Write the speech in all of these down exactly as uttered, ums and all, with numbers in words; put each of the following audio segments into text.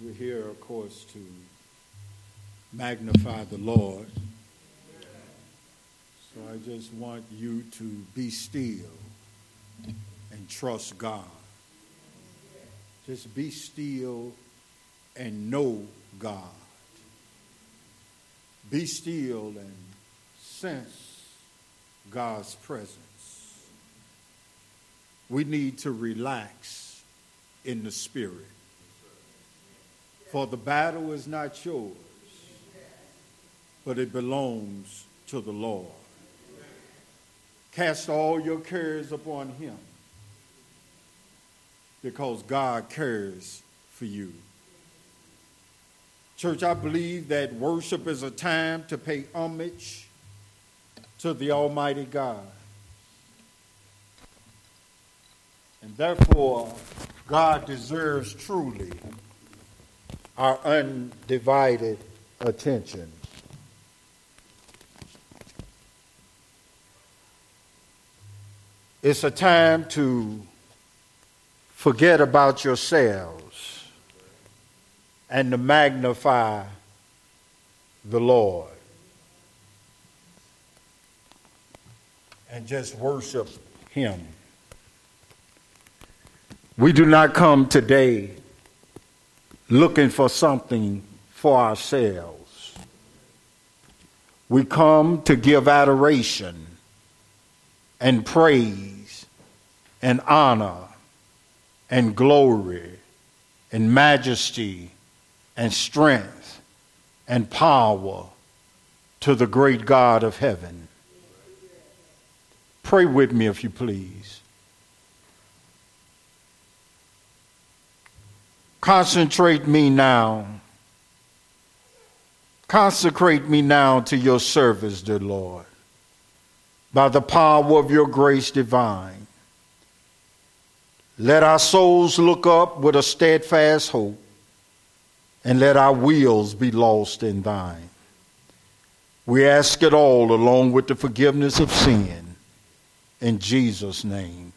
We're here, of course, to magnify the Lord. So I just want you to be still and trust God. Just be still and know God. Be still and sense God's presence. We need to relax in the spirit. For the battle is not yours, but it belongs to the Lord. Cast all your cares upon him, because God cares for you. Church, I believe that worship is a time to pay homage to the Almighty God. And therefore, God deserves truly our undivided attention. It's a time to forget about yourselves and to magnify the Lord and just worship him. We do not come today looking for something for ourselves. We come to give adoration and praise and honor and glory and majesty and strength and power to the great God of heaven. Pray with me, if you please. Concentrate me now. Consecrate me now to your service, dear Lord, by the power of your grace divine. Let our souls look up with a steadfast hope, and let our wills be lost in thine. We ask it all along with the forgiveness of sin, in Jesus' name.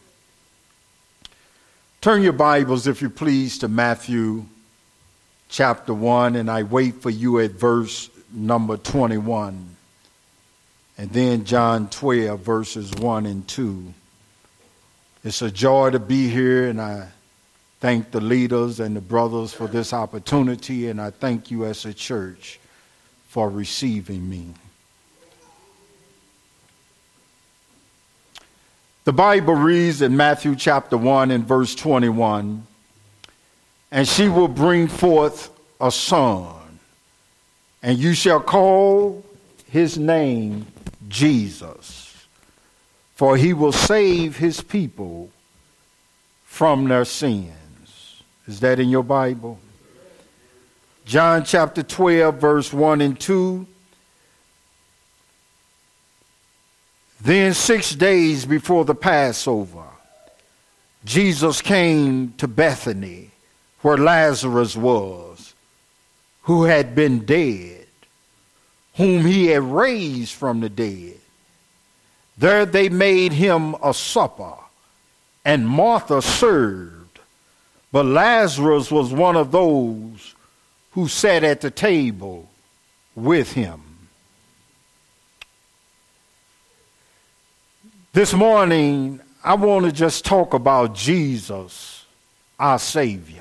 Turn your Bibles, if you please, to Matthew chapter one, and I wait for you at verse number twenty-one. And then John twelve, verses one and two. It's a joy to be here, and I thank the leaders and the brothers for this opportunity, and I thank you as a church for receiving me. The Bible reads in Matthew chapter one and verse twenty-one, and she will bring forth a son, and you shall call his name Jesus, for he will save his people from their sins. Is that in your Bible? John chapter twelve, verse one and two. Then six days before the Passover, Jesus came to Bethany, where Lazarus was, who had been dead, whom he had raised from the dead. There they made him a supper, and Martha served, but Lazarus was one of those who sat at the table with him. This morning, I want to just talk about Jesus, our Savior.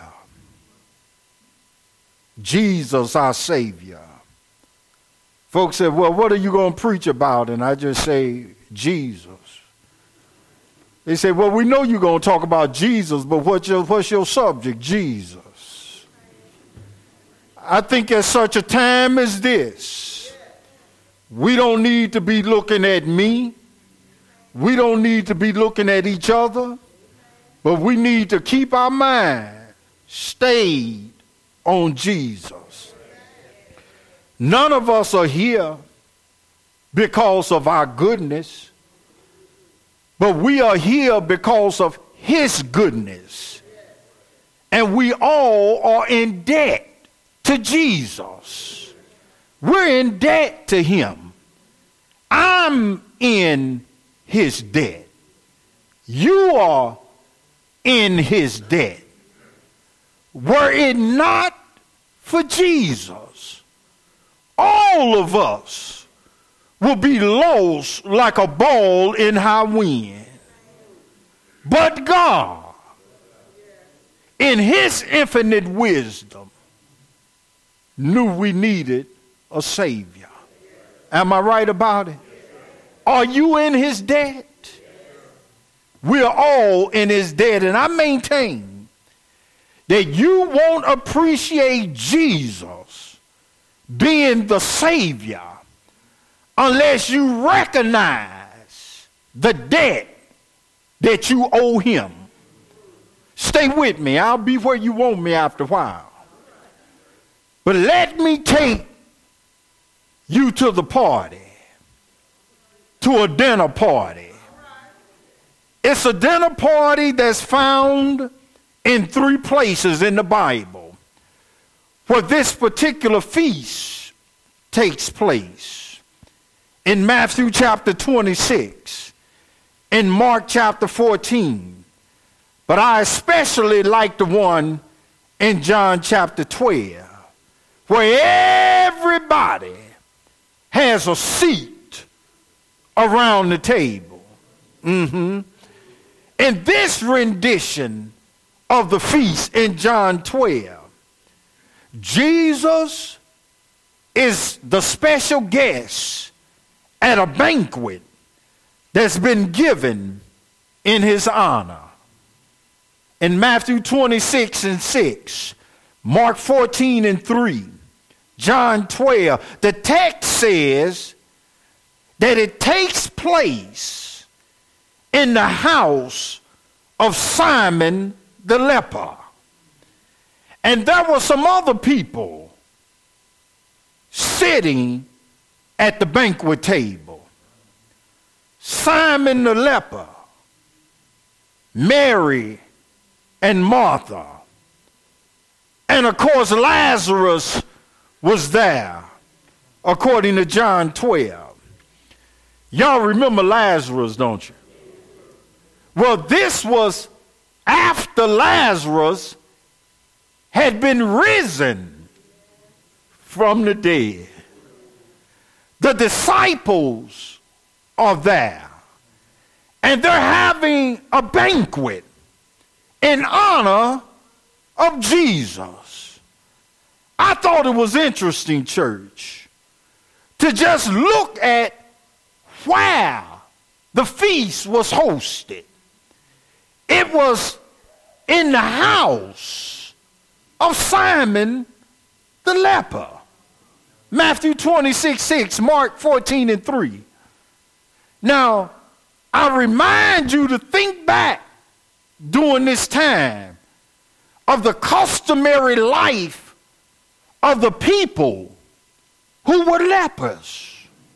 Jesus, our Savior. Folks said, well, what are you going to preach about? And I just say, Jesus. They say, well, we know you're going to talk about Jesus, but what's your, what's your subject? Jesus. I think at such a time as this, we don't need to be looking at me. We don't need to be looking at each other, but we need to keep our mind stayed on Jesus. None of us are here because of our goodness, but we are here because of his goodness. And we all are in debt to Jesus. We're in debt to him. I'm in his debt. You are in his debt. Were it not for Jesus, all of us will be lost like a ball in high wind. But God, in his infinite wisdom, knew we needed a Savior. Am I right about it? Are you in his debt? We're all in his debt, and I maintain that you won't appreciate Jesus being the Savior unless you recognize the debt that you owe him. Stay with me. I'll be where you want me after a while. But let me take you to the party, to a dinner party. It's a dinner party that's found in three places in the Bible where this particular feast takes place. In Matthew chapter twenty-six, in Mark chapter fourteen, but I especially like the one in John chapter twelve, where everybody has a seat around the table. Mm-hmm. In this rendition of the feast in John twelve, Jesus is the special guest at a banquet that's been given in his honor. In Matthew twenty-six and six, Mark fourteen and three, John twelve, the text says that it takes place in the house of Simon the leper. And there were some other people sitting at the banquet table. Simon the leper, Mary and Martha, and of course Lazarus was there, according to John twelve. Y'all remember Lazarus, don't you? Well, this was after Lazarus had been risen from the dead. The disciples are there, and they're having a banquet in honor of Jesus. I thought it was interesting, church, to just look at where the feast was hosted. It was in the house of Simon the leper. Matthew twenty-six, six, Mark fourteen and three. Now, I remind you to think back during this time of the customary life of the people who were lepers.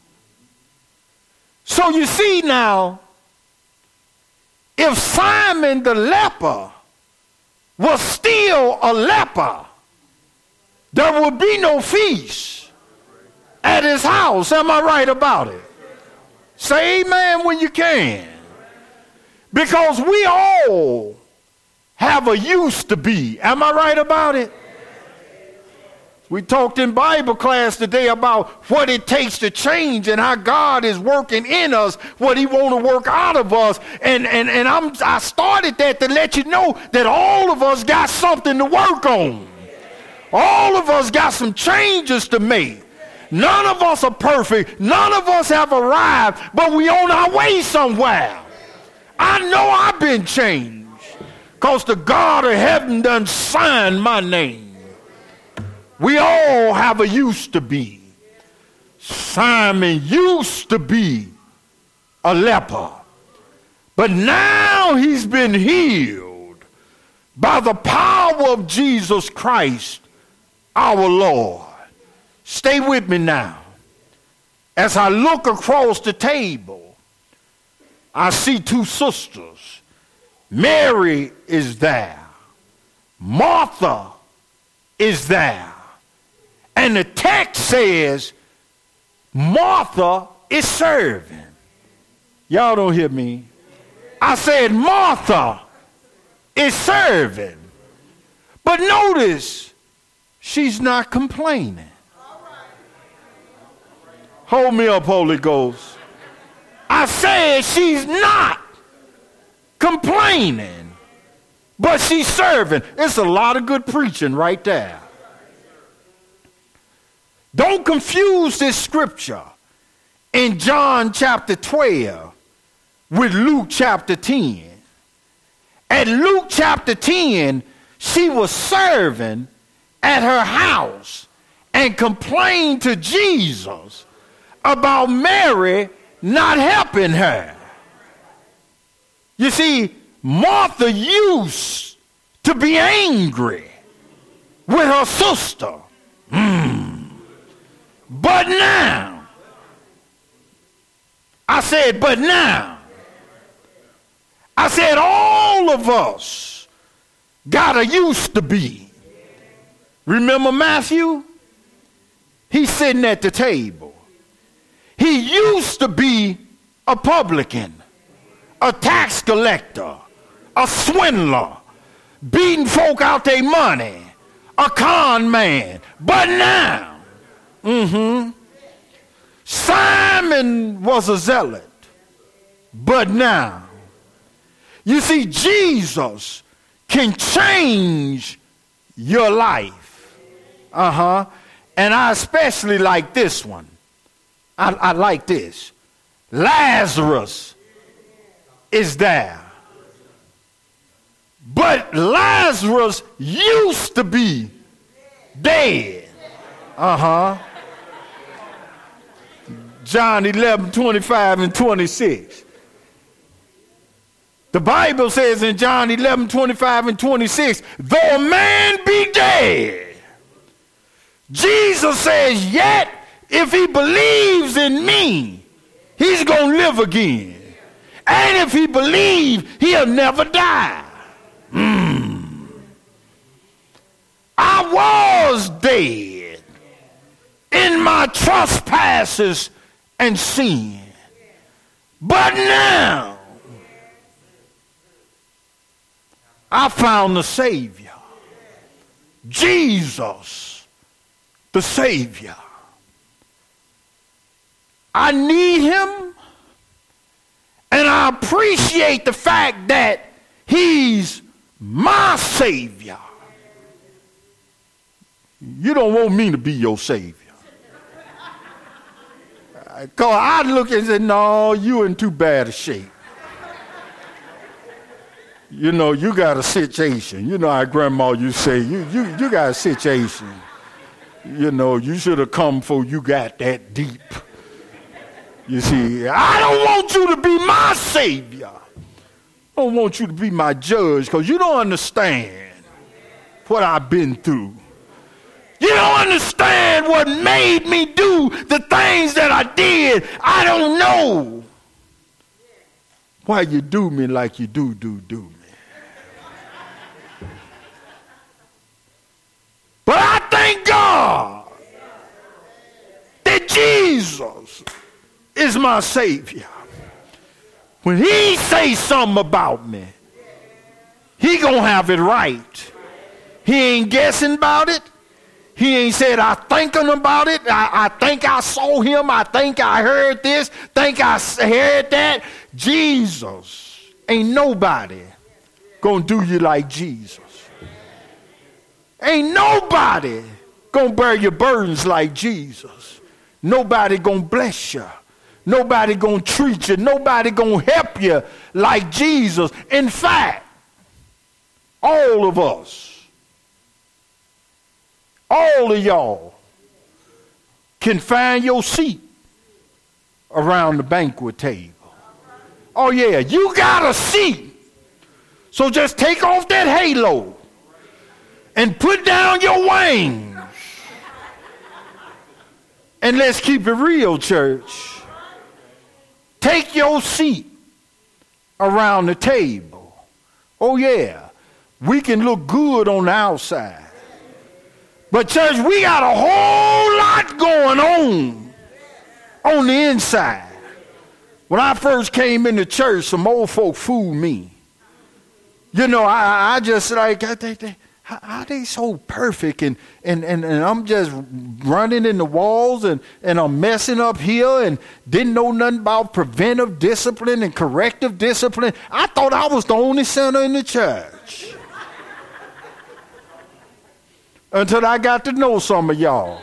So you see now, if Simon the leper was still a leper, there would be no feast at his house. Am I right about it? Say amen when you can. Because we all have a used to be. Am I right about it? We talked in Bible class today about what it takes to change and how God is working in us, what he want to work out of us. And, and, and I'm, I started that to let you know that all of us got something to work on. All of us got some changes to make. None of us are perfect. None of us have arrived, but we on our way somewhere. I know I've been changed because the God of heaven done signed my name. We all have a used to be. Simon used to be a leper, but now he's been healed by the power of Jesus Christ, our Lord. Stay with me now. As I look across the table, I see two sisters. Mary is there. Martha is there. And the text says Martha is serving. Y'all don't hear me. I said Martha is serving. But notice, she's not complaining. Hold me up, Holy Ghost. I said she's not complaining, but she's serving. It's a lot of good preaching right there. Don't confuse this scripture in John chapter twelve with Luke chapter ten. At Luke chapter ten, she was serving at her house and complained to Jesus about Mary not helping her. You see, Martha used to be angry with her sister. Mm. But now, I said, but now, I said all of us got a used to be. Remember Matthew? He's sitting at the table. He used to be a publican, a tax collector, a swindler, beating folk out their money, a con man. But now, mm-hmm, Simon was a zealot. But now, you see, Jesus can change your life. Uh-huh. And I especially like this one. I, I like this. Lazarus is there. But Lazarus used to be dead. Uh-huh. John eleven, twenty-five and twenty-six. The Bible says in John eleven, twenty-five and twenty-six, though a man be dead, Jesus says, yet if he believes in me, he's going to live again. And if he believes, he'll never die. Mm. I was dead in my trespasses and sin. But now, I found the Savior. Jesus, the Savior. I need him, and I appreciate the fact that he's my Savior. You don't want me to be your Savior. Because I look and say, no, you in too bad a shape. You know, you got a situation. You know how grandma used to say, you, you, you got a situation. You know, you should have come before you got that deep. You see, I don't want you to be my Savior. I don't want you to be my judge because you don't understand what I've been through. You don't understand what made me do the things that I did. I don't know why you do me like you do, do, do me. But I thank God that Jesus is my Savior. When he says something about me, he gonna have it right. He ain't guessing about it. He ain't said, I thinking about it. I, I think I saw him. I think I heard this. Think I heard that. Jesus, ain't nobody gonna do you like Jesus. Ain't nobody gonna bear your burdens like Jesus. Nobody gonna bless you. Nobody gonna treat you. Nobody gonna help you like Jesus. In fact, all of us, all of y'all can find your seat around the banquet table. Oh yeah, you got a seat. So just take off that halo and put down your wings. And let's keep it real, church. Take your seat around the table. Oh yeah, we can look good on the outside. But church, we got a whole lot going on on the inside. When I first came into church, some old folk fooled me. You know, I, I just like, I think they, how, how they so perfect? And, and, and, and I'm just running in the walls and, and I'm messing up here and didn't know nothing about preventive discipline and corrective discipline. I thought I was the only sinner in the church. Until I got to know some of y'all.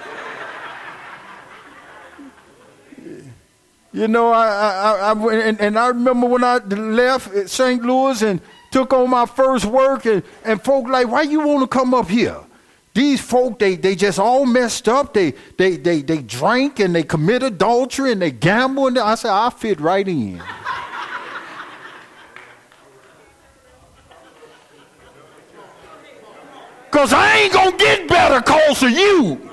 You know, I, I, I and, and I remember when I left Saint Louis and took on my first work, and, and folk like, why you want to come up here? These folk, they, they just all messed up. They, they, they, they drank and they commit adultery and they gamble. And I said, I fit right in. Because I ain't going to get better because of you.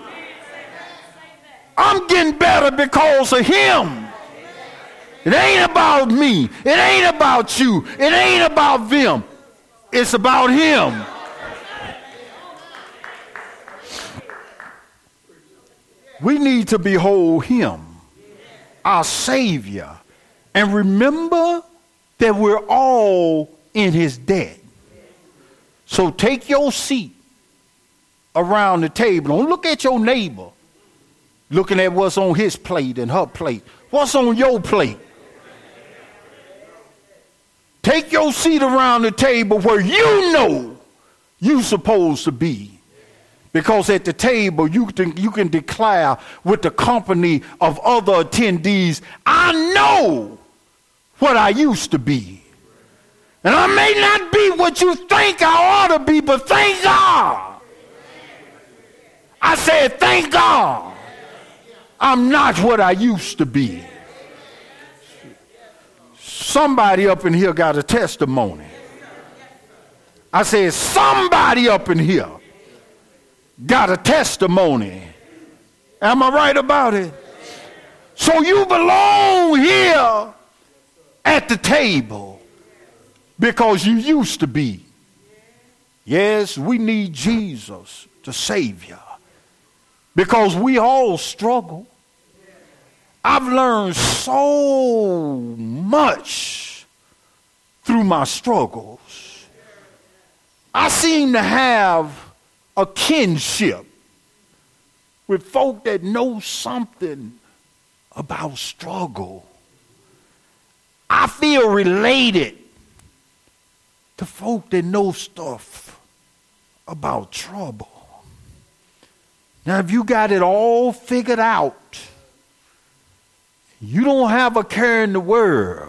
I'm getting better because of him. It ain't about me. It ain't about you. It ain't about them. It's about him. We need to behold him, our Savior, and remember that we're all in his debt. So take your seat around the table. Don't look at your neighbor looking at what's on his plate and her plate. What's on your plate? Take your seat around the table where you know you're supposed to be. Because at the table you can, you can declare with the company of other attendees, I know what I used to be. And I may not be what you think I ought to be, but thank God. I said, thank God I'm not what I used to be. Somebody up in here got a testimony. I said, somebody up in here got a testimony. Am I right about it? So you belong here at the table because you used to be. Yes, we need Jesus, the Savior, because we all struggle. I've learned so much through my struggles. I seem to have a kinship with folk that know something about struggle. I feel related to folk that know stuff about trouble. Now, if you got it all figured out, you don't have a care in the world.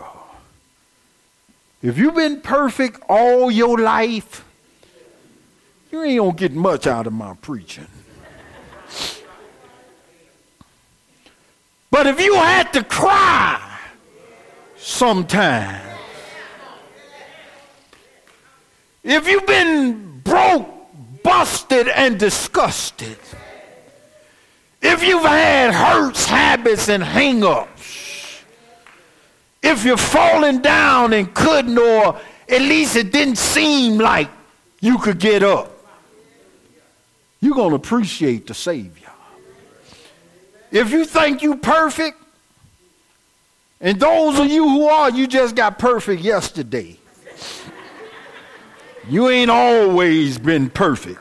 If you've been perfect all your life, you ain't gonna get much out of my preaching. But if you had to cry sometime, if you've been broke, busted, and disgusted, if you've had hurts, habits, and hang-ups, if you're falling down and couldn't, or at least it didn't seem like you could get up, you're going to appreciate the Savior. If you think you perfect, and those of you who are, you just got perfect yesterday. You ain't always been perfect.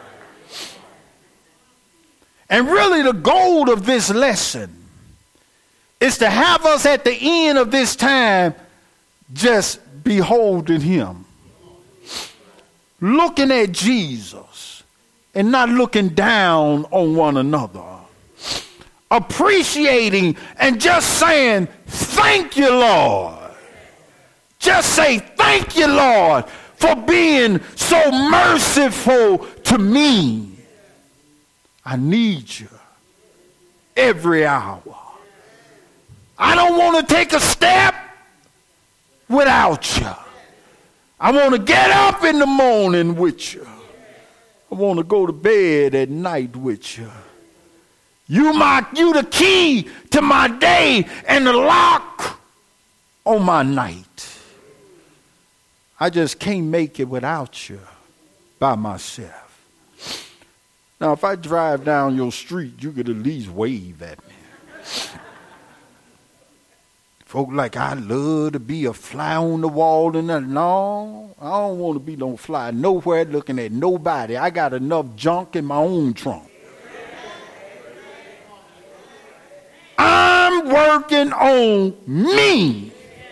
And really the goal of this lesson is to have us at the end of this time just beholding him. Looking at Jesus and not looking down on one another. Appreciating and just saying, thank you, Lord. Just say, thank you, Lord, for being so merciful to me. I need you every hour. I don't want to take a step without you. I want to get up in the morning with you. I want to go to bed at night with you. You my, you the key to my day and the lock on my night. I just can't make it without you by myself. Now, if I drive down your street, you could at least wave at me. Folk like, I love to be a fly on the wall and that. No, I don't want to be no fly nowhere looking at nobody. I got enough junk in my own trunk. I'm working on me.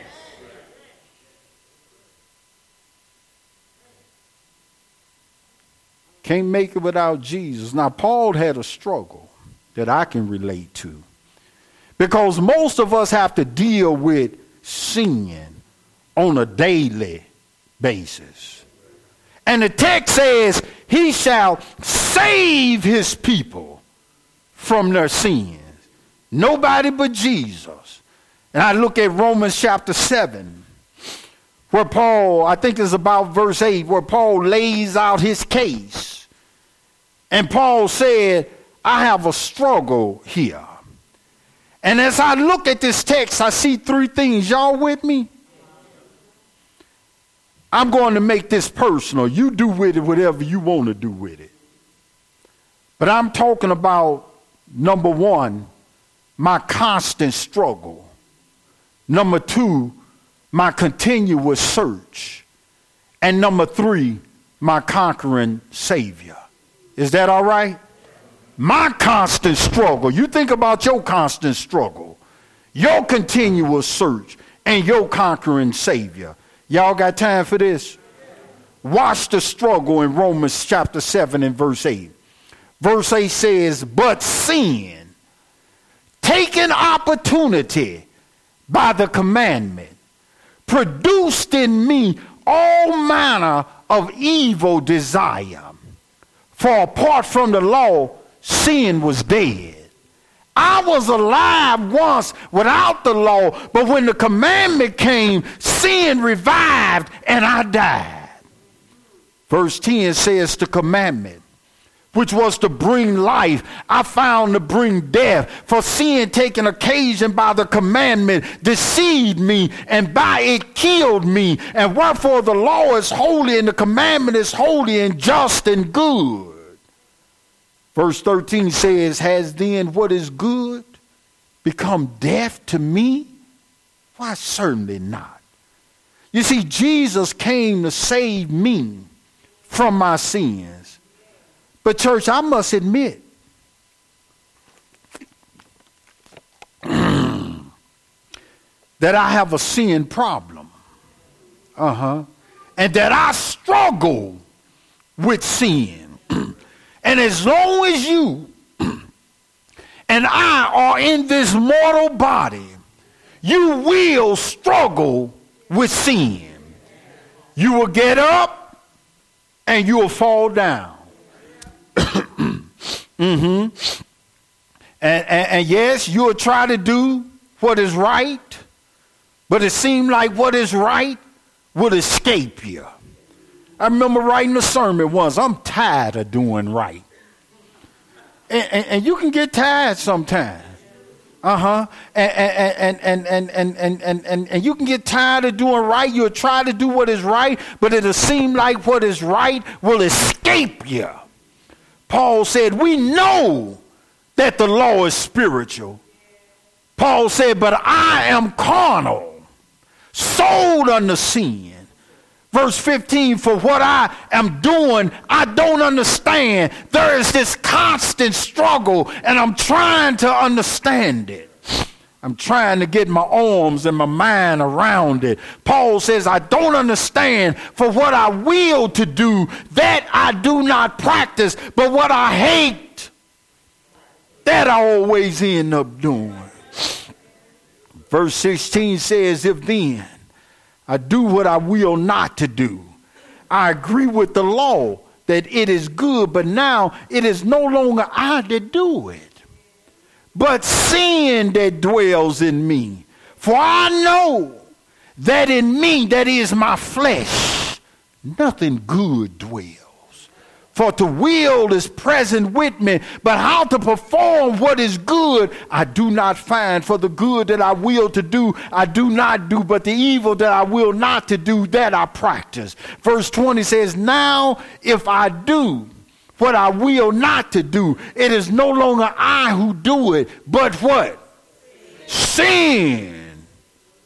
Can't make it without Jesus. Now, Paul had a struggle that I can relate to. Because most of us have to deal with sin on a daily basis. And the text says, he shall save his people from their sins. Nobody but Jesus. And I look at Romans chapter seven, where Paul, I think it's about verse eight, where Paul lays out his case. And Paul said, I have a struggle here. And as I look at this text, I see three things. Y'all with me? I'm going to make this personal. You do with it whatever you want to do with it. But I'm talking about, number one, my constant struggle. Number two, my continuous search. And number three, my conquering Savior. Is that all right? My constant struggle. You think about your constant struggle, your continuous search, and your conquering Savior. Y'all got time for this? Watch the struggle in Romans chapter seven and verse eight. Verse eight says, but sin, taking opportunity by the commandment, produced in me all manner of evil desire. For apart from the law, sin was dead. I was alive once without the law, but when the commandment came, sin revived and I died. Verse ten says the commandment, which was to bring life, I found to bring death. For sin taking occasion by the commandment deceived me, and by it killed me. And wherefore the law is holy and the commandment is holy and just and good. Verse thirteen says, has then what is good become death to me? Why, certainly not. You see, Jesus came to save me from my sins. But church, I must admit, that I have a sin problem. Uh-huh. And that I struggle with sin. And as long as you and I are in this mortal body, you will struggle with sin. You will get up and you will fall down. mm-hmm. and, and, and yes, you will try to do what is right, but it seems like what is right will escape you. I remember writing a sermon once. I'm tired of doing right. And, and, and you can get tired sometimes. Uh-huh. And, and, and, and, and, and, and, and, and you can get tired of doing right. You'll try to do what is right, but it'll seem like what is right will escape you. Paul said, we know that the law is spiritual. Paul said, but I am carnal, sold under sin. Verse fifteen, for what I am doing, I don't understand. There is this constant struggle, and I'm trying to understand it. I'm trying to get my arms and my mind around it. Paul says, I don't understand. For what I will to do, that I do not practice. But what I hate, that I always end up doing. Verse sixteen says, if then I do what I will not to do, I agree with the law that it is good, but now it is no longer I that do it, but sin that dwells in me. For I know that in me, that is my flesh, nothing good dwells. For to will is present with me, but how to perform what is good I do not find. For the good that I will to do, I do not do, but the evil that I will not to do, that I practice. Verse twenty says, now if I do what I will not to do, it is no longer I who do it, but what? Sin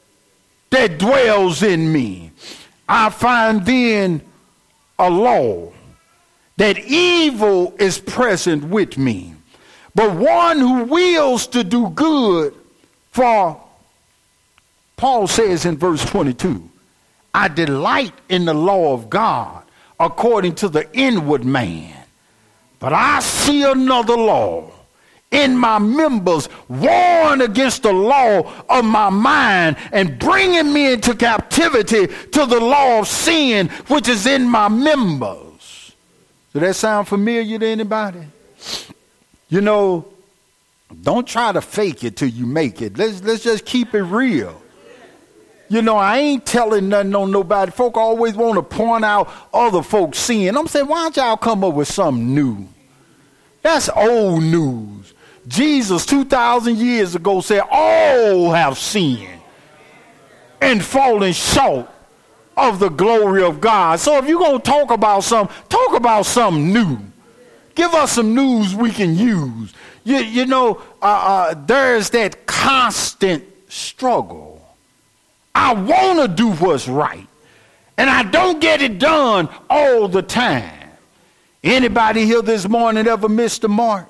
that dwells in me. I find then a law that evil is present with me, but one who wills to do good, for Paul says in verse twenty-two, I delight in the law of God according to the inward man, but I see another law in my members, warring against the law of my mind and bringing me into captivity to the law of sin which is in my members. Does that sound familiar to anybody? You know, don't try to fake it till you make it. Let's, let's just keep it real. You know, I ain't telling nothing on nobody. Folk always want to point out other folks' sin. I'm saying, why don't y'all come up with something new? That's old news. Jesus two thousand years ago said, all have sinned and fallen short of the glory of God. So if you're going to talk about something, talk about something new. Give us some news we can use. You, you know, uh, uh, there's that constant struggle. I want to do what's right, and I don't get it done all the time. Anybody here this morning ever missed the mark?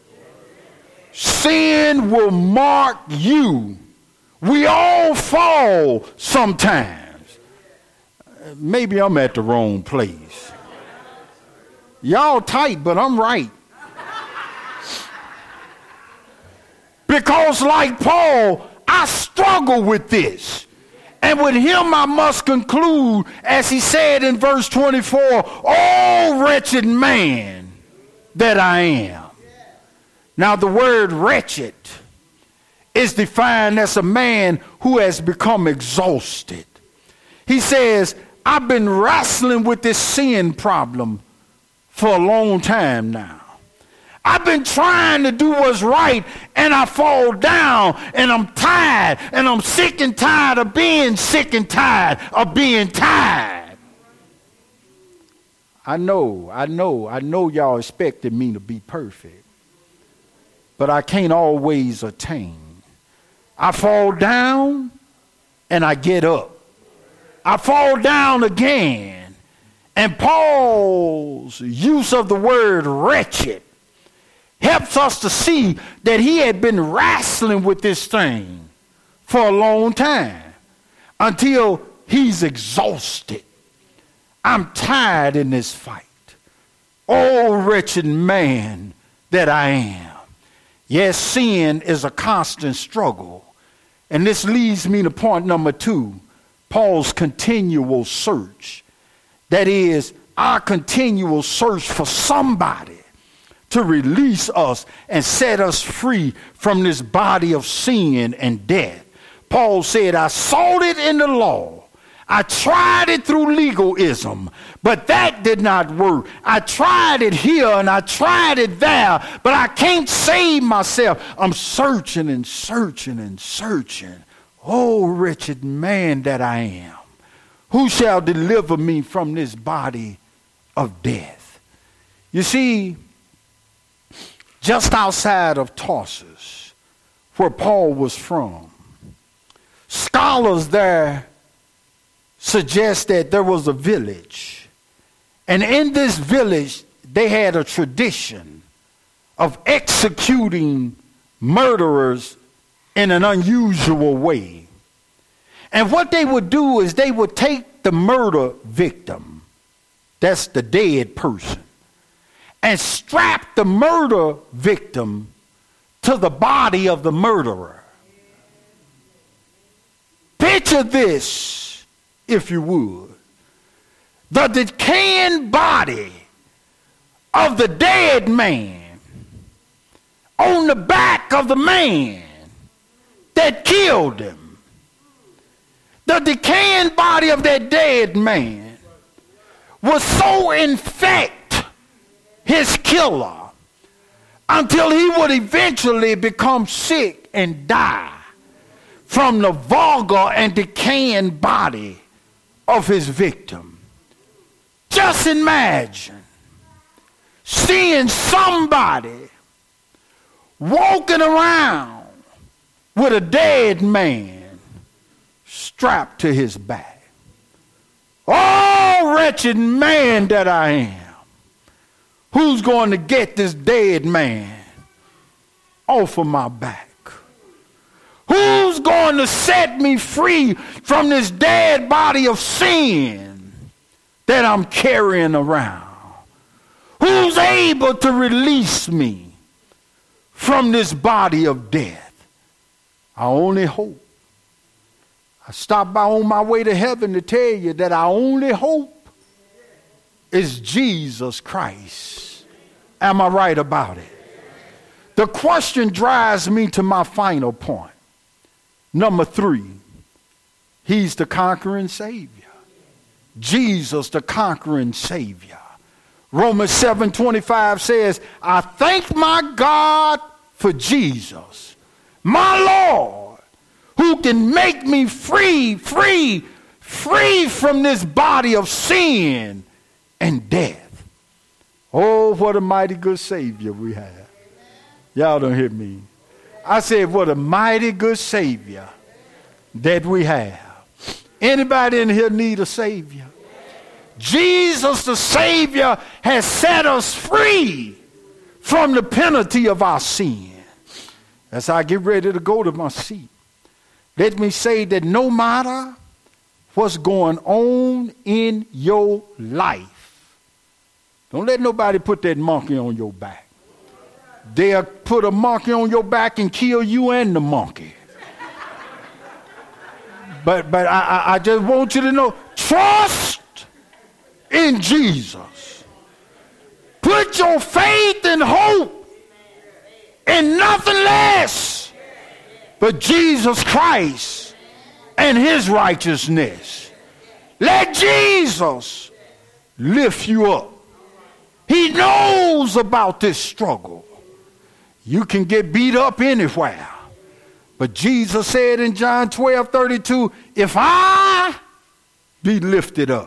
Sin will mark you. We all fall sometimes. Maybe I'm at the wrong place. Y'all tight, but I'm right. Because like Paul, I struggle with this. And with him I must conclude, as he said in verse twenty-four, oh, wretched man that I am. Now the word wretched is defined as a man who has become exhausted. He says, I've been wrestling with this sin problem for a long time now. I've been trying to do what's right, and I fall down, and I'm tired, and I'm sick and tired of being sick and tired of being tired. I know, I know, I know y'all expected me to be perfect, but I can't always attain. I fall down, and I get up. I fall down again, and Paul's use of the word wretched helps us to see that he had been wrestling with this thing for a long time until he's exhausted. I'm tired in this fight. Oh, wretched man that I am. Yes, sin is a constant struggle. And this leads me to point number two, Paul's continual search. That is, our continual search for somebody to release us and set us free from this body of sin and death. Paul said, I sought it in the law. I tried it through legalism, but that did not work. I tried it here and I tried it there, but I can't save myself. I'm searching and searching and searching. Oh, wretched man that I am. Who shall deliver me from this body of death? You see, just outside of Tarsus, where Paul was from, scholars there suggest that there was a village. And in this village, they had a tradition of executing murderers in an unusual way. And what they would do is they would take the murder victim, that's the dead person, and strap the murder victim to the body of the murderer. Picture this, if you would. The decaying body of the dead man on the back of the man that killed him. The decaying body of that dead man was so infected his killer until he would eventually become sick and die from the vulgar and decaying body of his victim. Just imagine seeing somebody walking around with a dead man strapped to his back. Oh, wretched man that I am. Who's going to get this dead man off of my back? Who's going to set me free from this dead body of sin that I'm carrying around? Who's able to release me from this body of death? I only hope. I stopped by on my way to heaven to tell you that our only hope is Jesus Christ. Am I right about it? The question drives me to my final point. Number three, he's the conquering Savior. Jesus, the conquering Savior. Romans seven twenty-five says, I thank my God for Jesus, my Lord, who can make me free, free, free from this body of sin and death. Oh, what a mighty good Savior we have. Y'all don't hear me. I said, what a mighty good Savior that we have. Anybody in here need a Savior? Jesus, the Savior, has set us free from the penalty of our sin. As I get ready to go to my seat, let me say that no matter what's going on in your life, don't let nobody put that monkey on your back. They'll put a monkey on your back and kill you and the monkey. But but I, I just want you to know, trust in Jesus. Put your faith and hope in nothing less but Jesus Christ and his righteousness. Let Jesus lift you up. He knows about this struggle. You can get beat up anywhere. But Jesus said in John twelve thirty-two, if I be lifted up,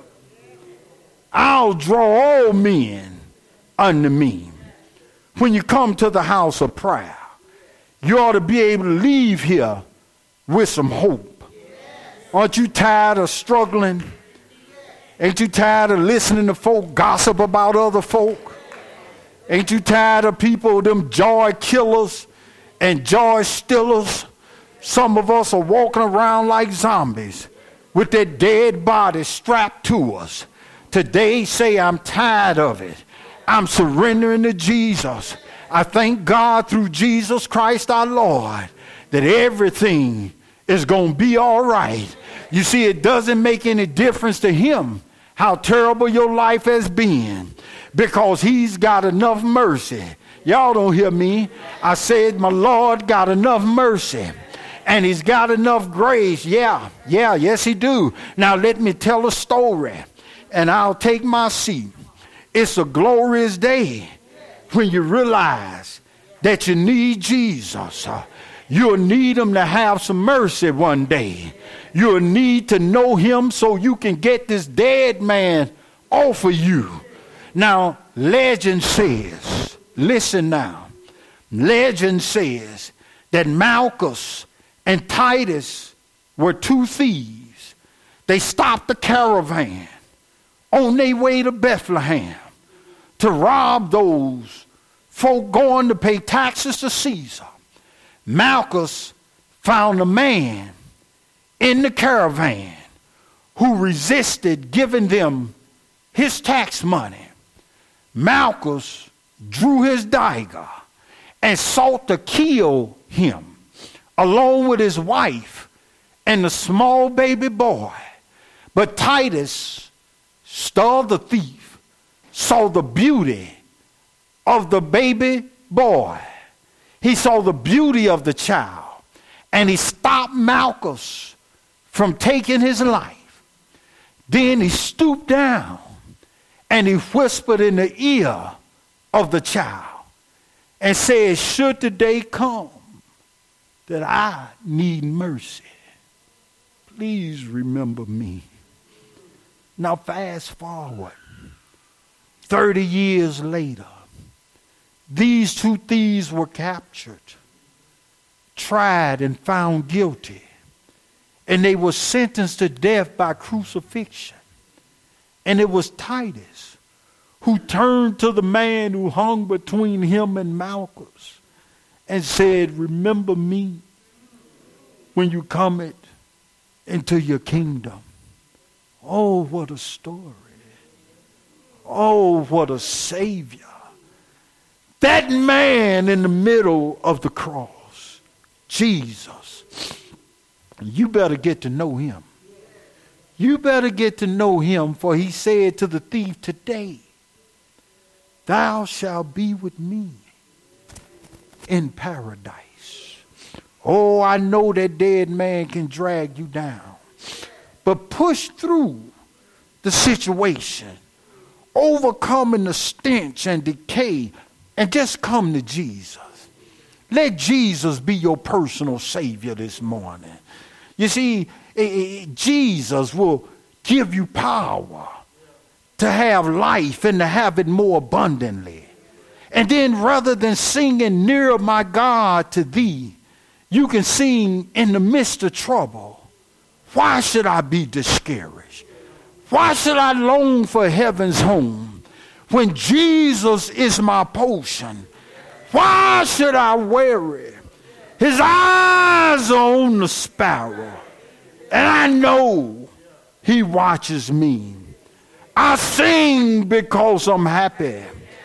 I'll draw all men unto me. When you come to the house of prayer, you ought to be able to leave here with some hope. Aren't you tired of struggling? Ain't you tired of listening to folk gossip about other folk? Ain't you tired of people, them joy killers and joy stealers? Some of us are walking around like zombies with their dead bodies strapped to us. Today, say, I'm tired of it. I'm surrendering to Jesus. I thank God through Jesus Christ our Lord that everything is going to be all right. You see, it doesn't make any difference to him how terrible your life has been, because he's got enough mercy. Y'all don't hear me. I said my Lord got enough mercy. And he's got enough grace. Yeah, yeah, yes he do. Now let me tell a story, and I'll take my seat. It's a glorious day when you realize that you need Jesus. You'll need him to have some mercy one day. You'll need to know him so you can get this dead man off of you. Now, legend says, listen now, legend says that Malchus and Titus were two thieves. They stopped the caravan on their way to Bethlehem to rob those folk going to pay taxes to Caesar. Malchus found a man in the caravan who resisted giving them his tax money. Malchus drew his dagger and sought to kill him, along with his wife and the small baby boy. But Titus, still the thief, saw the beauty of the baby boy. He saw the beauty of the child, and he stopped Malchus from taking his life. Then he stooped down and he whispered in the ear of the child and said, should the day come that I need mercy, please remember me. Now fast forward thirty years later, these two thieves were captured, tried, and found guilty. and they were sentenced to death by crucifixion. And it was Titus who turned to the man who hung between him and Malchus and said, remember me when you come it into your kingdom. Oh, what a story. Oh, what a Savior. That man in the middle of the cross, Jesus, you better get to know him. You better get to know him, for he said to the thief, today, thou shalt be with me in paradise. Oh, I know that dead man can drag you down, but push through the situation, overcoming the stench and decay, and just come to Jesus. Let Jesus be your personal Savior this morning. You see, Jesus will give you power to have life and to have it more abundantly. And then rather than singing near my God to thee, you can sing in the midst of trouble. Why should I be discouraged? Why should I long for heaven's home when Jesus is my portion? Why should I worry? His eyes are on the sparrow, and I know he watches me. I sing because I'm happy.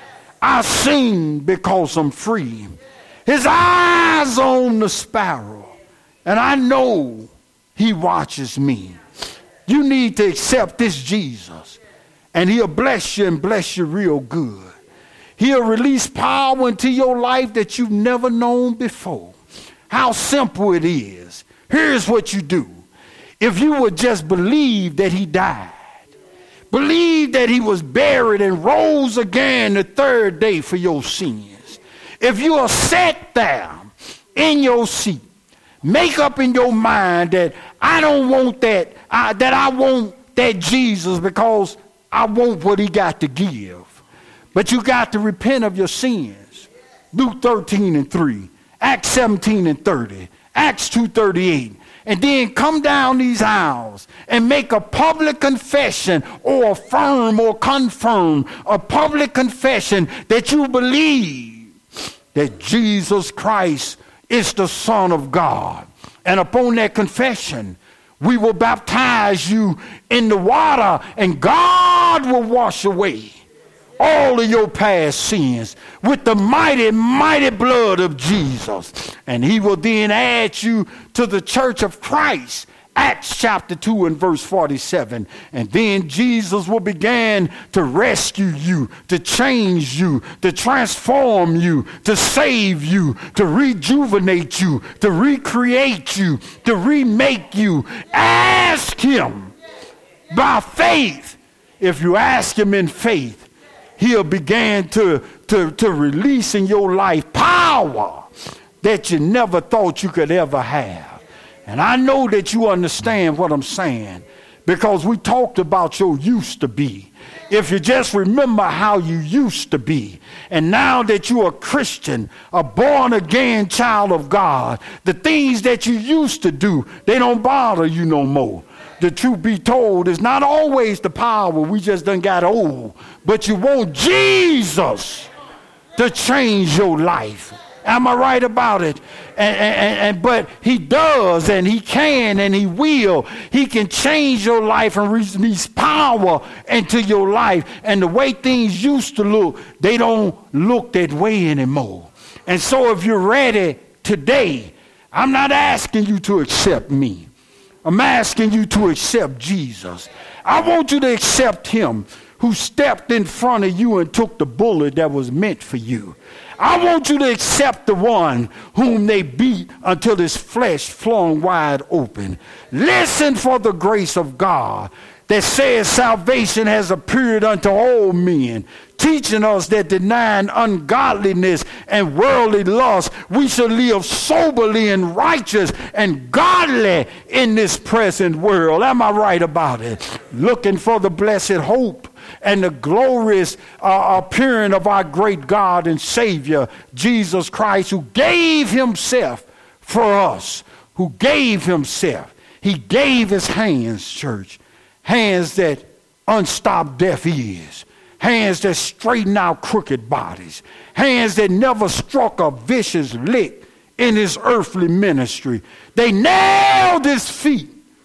I sing because I'm free. His eyes are on the sparrow, and I know he watches me. You need to accept this Jesus, and he'll bless you and bless you real good. He'll release power into your life that you've never known before. How simple it is. Here's what you do. If you would just believe that he died, believe that he was buried and rose again the third day for your sins. If you are sat there in your seat, make up in your mind that I don't want that, I, that I want that Jesus because I want what he got to give. But you got to repent of your sins. Luke thirteen and three, Acts seventeen and thirty, Acts two thirty-eight. And then come down these aisles and make a public confession or affirm or confirm a public confession that you believe that Jesus Christ is the Son of God. And upon that confession, we will baptize you in the water, and God will wash away all of your past sins with the mighty, mighty blood of Jesus. And he will then add you to the church of Christ, Acts chapter two and verse forty-seven. And then Jesus will begin to rescue you, to change you, to transform you, to save you, to rejuvenate you, to recreate you, to remake you. Ask him by faith. If you ask him in faith, he'll begin to, to, to release in your life power that you never thought you could ever have. And I know that you understand what I'm saying, because we talked about your used to be. If you just remember how you used to be, and now that you're a Christian, a born again child of God, the things that you used to do, they don't bother you no more. The truth be told, it's not always the power. We just done got old. But you want Jesus to change your life. Am I right about it? And, and, and but he does, and he can, and he will. He can change your life and release power into your life. And the way things used to look, they don't look that way anymore. And so if you're ready today, I'm not asking you to accept me. I'm asking you to accept Jesus. I want you to accept him who stepped in front of you and took the bullet that was meant for you. I want you to accept the one whom they beat until his flesh flung wide open. Listen for the grace of God that says salvation has appeared unto all men, teaching us that denying ungodliness and worldly lust, we should live soberly and righteous and godly in this present world. Am I right about it? Looking for the blessed hope and the glorious uh, appearing of our great God and Savior, Jesus Christ, who gave himself for us, who gave himself. He gave his hands, church, hands that unstop deaf ears, hands that straighten out crooked bodies, hands that never struck a vicious lick in his earthly ministry. They nailed his feet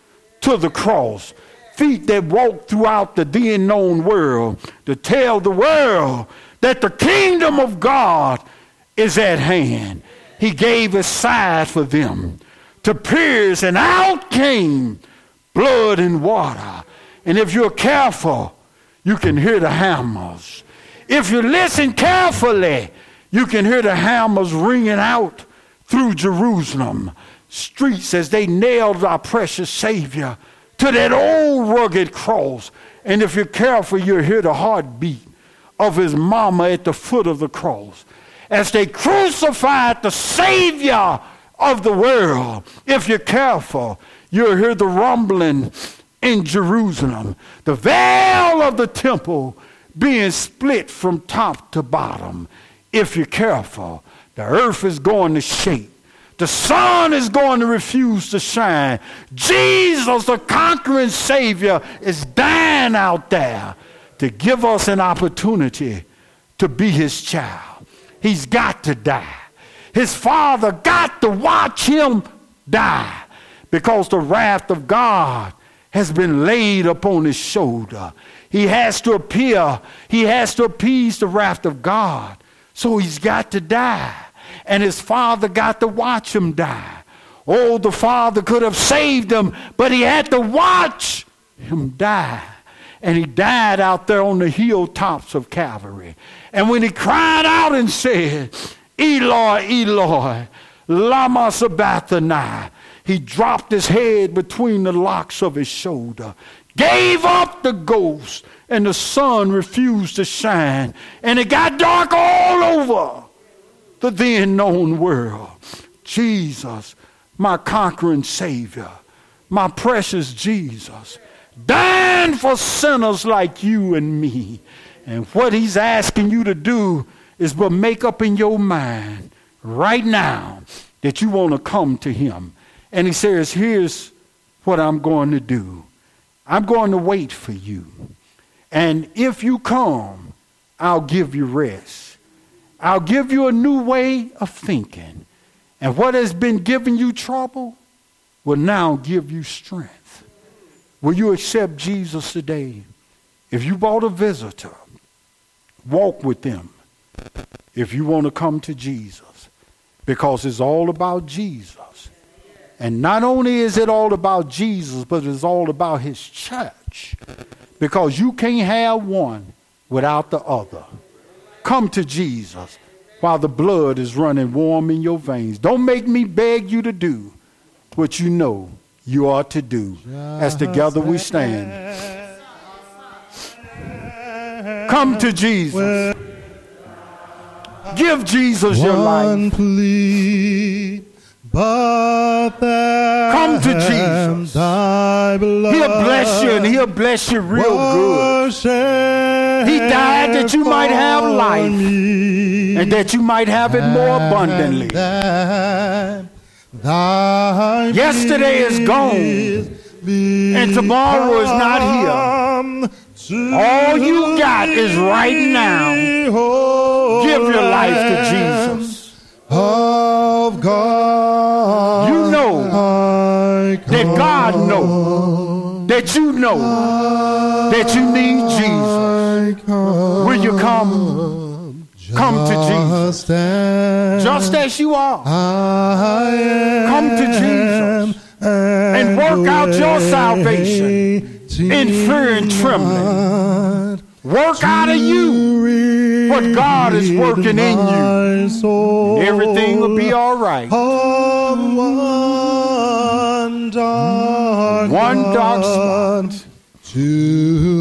to the cross, feet that walked throughout the then known world to tell the world that the kingdom of God is at hand. He gave his side for them to pierce, and out came blood and water. And if you're careful, you can hear the hammers. If you listen carefully, you can hear the hammers ringing out through Jerusalem streets as they nailed our precious Savior to that old rugged cross. And if you're careful, you'll hear the heartbeat of his mama at the foot of the cross as they crucified the Savior of the world. If you're careful, you'll hear the rumbling in Jerusalem, the veil of the temple being split from top to bottom. If you're careful, the earth is going to shake. The sun is going to refuse to shine. Jesus, the conquering Savior, is dying out there to give us an opportunity to be his child. He's got to die. His Father got to watch him die because the wrath of God has been laid upon his shoulder. He has to appear. He has to appease the wrath of God. So he's got to die. And his Father got to watch him die. Oh, the Father could have saved him, but he had to watch him die. And he died out there on the hilltops of Calvary. And when he cried out and said, Eloi, Eloi, lama sabachthani, he dropped his head between the locks of his shoulder, gave up the ghost, and the sun refused to shine. And it got dark all over the then known world. Jesus, my conquering Savior, my precious Jesus, dying for sinners like you and me. And what he's asking you to do is but make up in your mind right now that you want to come to him. And he says, here's what I'm going to do. I'm going to wait for you. And if you come, I'll give you rest. I'll give you a new way of thinking. And what has been giving you trouble will now give you strength. Will you accept Jesus today? If you brought a visitor, walk with them. If you want to come to Jesus, because it's all about Jesus. And not only is it all about Jesus, but it's all about his church. Because you can't have one without the other. Come to Jesus while the blood is running warm in your veins. Don't make me beg you to do what you know you ought to do. As together we stand. Come to Jesus. Give Jesus your life. Come to Jesus. He'll bless you, and he'll bless you real good. He died that you might have life, and that you might have it more abundantly. Yesterday is gone, and tomorrow is not here. All you got is right now. Give your life to Jesus. Of God, you know that God knows that you know that you need Jesus. Will you come? Come to Jesus. Just as you are. Come to Jesus and work out your salvation in fear and trembling. Work out of you what God is working in you. And everything will be all right. One dark spot.